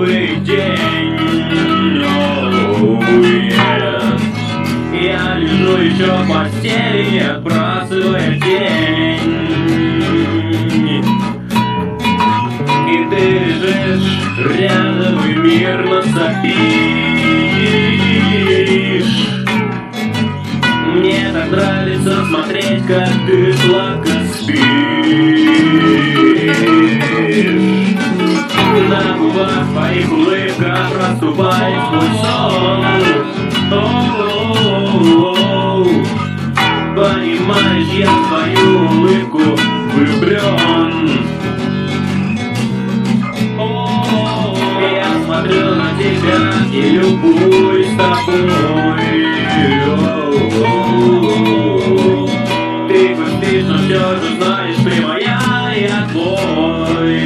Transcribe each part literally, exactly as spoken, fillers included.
новый день. Oh, yeah. Я лежу еще в постели, не отбрасывая тень. И ты лежишь рядом и мирно сопишь. Мне так нравится смотреть, как ты сладко спишь. На губах твоих улыбка проступает сквозь сон. О-о-о-о. Понимаешь, я в твою улыбку влюблен. Я смотрю на тебя и любуюсь тобой. Ты грустишь, но все же знаешь, ты моя, я твой.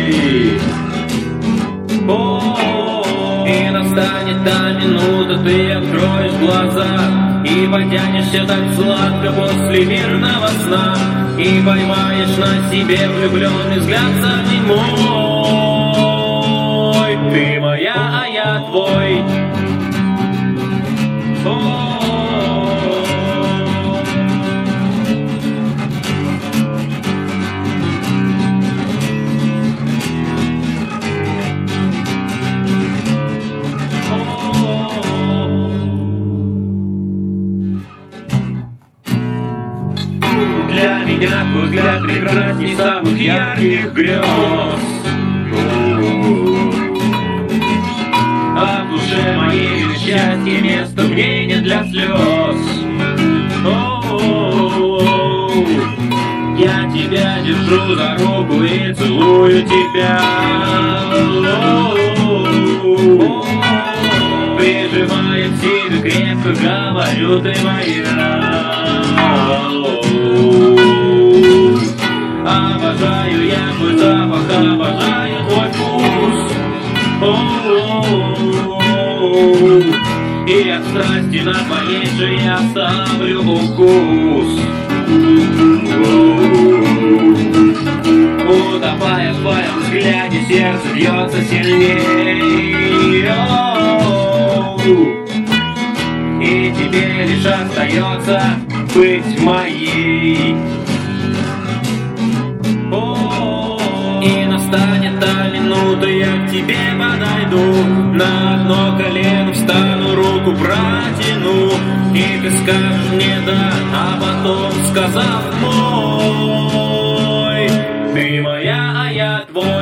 И настанет та минута, ты откроешь глаза и потянешься так сладко после мирного сна. И поймаешь на себе влюбленный взгляд самый мой. Ты моя, а я твой. Для меня твой взгляд прекрасней самых ярких грез. А в душе моей счастье место мне не для слез. О-о-о-о. Я тебя держу за руку и целую тебя. О-о-о-о. Прижимая к себе крепко, говорю, ты моя. Обожаю я твой запах, обожаю твой вкус. О-о-о-о. И от страсти на твоей шее оставлю укус. Утопая в твоем взгляде, сердце бьется сильнее. И тебе лишь остается быть моей. И настанет та минута, я к тебе подойду, на одно колено встану, руку протяну, и ты скажешь мне да, а потом, сказав мой, ты моя, а я твой.